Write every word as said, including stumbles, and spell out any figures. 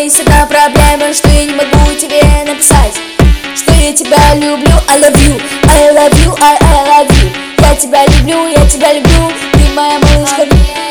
есть одна проблема, что я не могу тебе написать, что я тебя люблю, I love you, I love you, I, I love you. Я тебя люблю, я тебя люблю, ты моя малышка.